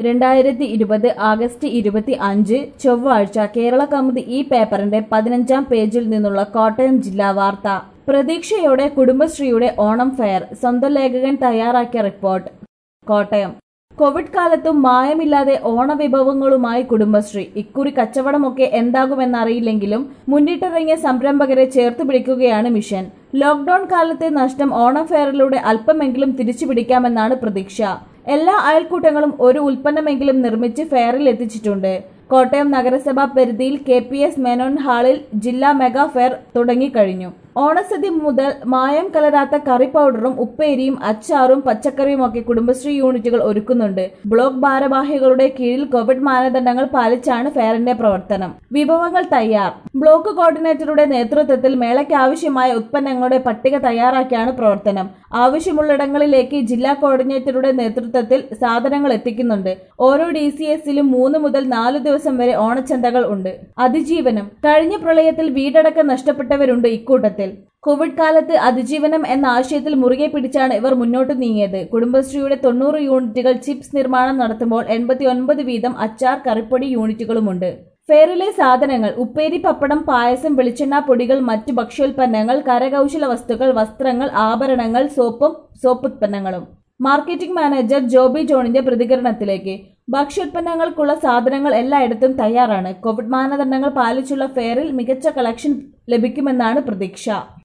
2020 August 25 ചൊവ്വാഴ്ച കേരള കൗമുദി ഈ പേപ്പറിന്റെ 15-ാം പേജിൽ നിന്നുള്ള കോട്ടയം ജില്ലാ വാർത്ത. പ്രതീക്ഷയോടെ കുടുംബശ്രീയുടെ ഓണം ഫെയർ. സ്വന്തം ലേഖകൻ തയ്യാറാക്കിയ റിപ്പോർട്ട്. കോട്ടയം. കോവിഡ് കാലത്തും മായമില്ലാതെ ഓണവിഭവങ്ങളുമായി കുടുംബശ്രീ. ഇക്കുറി കച്ചവടമൊക്കെ എന്താകുമെന്നറിയില്ലെങ്കിലും മുന്നിട്ടിറങ്ങിയ സംരംഭകരെ ചേർത്ത് പിടിക്കുകയാണ് മിഷൻ. ലോക്ഡൌൺ കാലത്തെ നഷ്ടം ഓണം ഫെയറിലൂടെ അല്പമെങ്കിലും തിരിച്ചുപിടിക്കാമെന്നാണ് പ്രതീക്ഷ. എല്ലാ അയൽക്കൂട്ടങ്ങളും ഒരു ഉൽപ്പന്നമെങ്കിലും നിർമ്മിച്ച് ഫെയറിൽ എത്തിച്ചിട്ടുണ്ട്. കോട്ടയം നഗരസഭാ പരിധിയിൽ KPS മേനോൻ ഹാളിൽ ജില്ലാ മെഗാ ഫെയർ തുടങ്ങിക്കഴിഞ്ഞു. ഓണസദ്യ മുതൽ മായം കലരാത്ത കറി പൗഡറും ഉപ്പേരിയും അച്ചാറും പച്ചക്കറിയുമൊക്കെ കുടുംബശ്രീ യൂണിറ്റുകൾ ഒരുക്കുന്നുണ്ട്. ബ്ലോക്ക് ഭാരവാഹികളുടെ കീഴിൽ കോവിഡ് മാനദണ്ഡങ്ങൾ പാലിച്ചാണ് ഫെയറിന്റെ പ്രവർത്തനം. വിഭവങ്ങൾ തയ്യാർ. ബ്ലോക്ക് കോർഡിനേറ്ററുടെ നേതൃത്വത്തിൽ മേളയ്ക്ക് ആവശ്യമായ ഉൽപ്പന്നങ്ങളുടെ പട്ടിക തയ്യാറാക്കിയാണ് പ്രവർത്തനം. ആവശ്യമുള്ളിടങ്ങളിലേക്ക് ജില്ലാ കോർഡിനേറ്ററുടെ നേതൃത്വത്തിൽ സാധനങ്ങൾ എത്തിക്കുന്നുണ്ട്. ഓരോ DCSലും 3 മുതൽ 4 ദിവസം വരെ ഓണച്ചന്തകൾ ഉണ്ട്. അതിജീവനം. കഴിഞ്ഞ പ്രളയത്തിൽ വീടടക്കം നഷ്ടപ്പെട്ടവരുണ്ട് ഇക്കൂട്ടത്തിൽ. കോവിഡ് കാലത്ത് അതിജീവനം എന്ന ആശയത്തിൽ മുറുകെ പിടിച്ചാണ് ഇവർ മുന്നോട്ട് നീങ്ങിയത്. കുടുംബശ്രീയുടെ 90 യൂണിറ്റുകൾ ചിപ്സ് നിർമ്മാണം നടത്തുമ്പോൾ 89 വീതം അച്ചാർ, കറിപ്പൊടി യൂണിറ്റുകളുമുണ്ട്. ഫെയറിലെ സാധനങ്ങൾ: ഉപ്പേരി, പപ്പടം, പായസം, വെളിച്ചെണ്ണ പൊടികൾ, മറ്റു ഭക്ഷ്യോൽപ്പന്നങ്ങൾ, കരകൗശല വസ്തുക്കൾ, വസ്ത്രങ്ങൾ, ആഭരണങ്ങൾ, സോപ്പുത്പന്നങ്ങളും. മാർക്കറ്റിംഗ് മാനേജർ ജോബി ജോണിന്റെ പ്രതികരണത്തിലേക്ക്. ഭക്ഷ്യോൽപ്പന്നങ്ങൾക്കുള്ള സാധനങ്ങൾ എല്ലായിടത്തും തയ്യാറാണ്. കോവിഡ് മാനദണ്ഡങ്ങൾ പാലിച്ചുള്ള ഫെയറിൽ മികച്ച കളക്ഷൻ ലഭിക്കുമെന്നാണ് പ്രതീക്ഷ.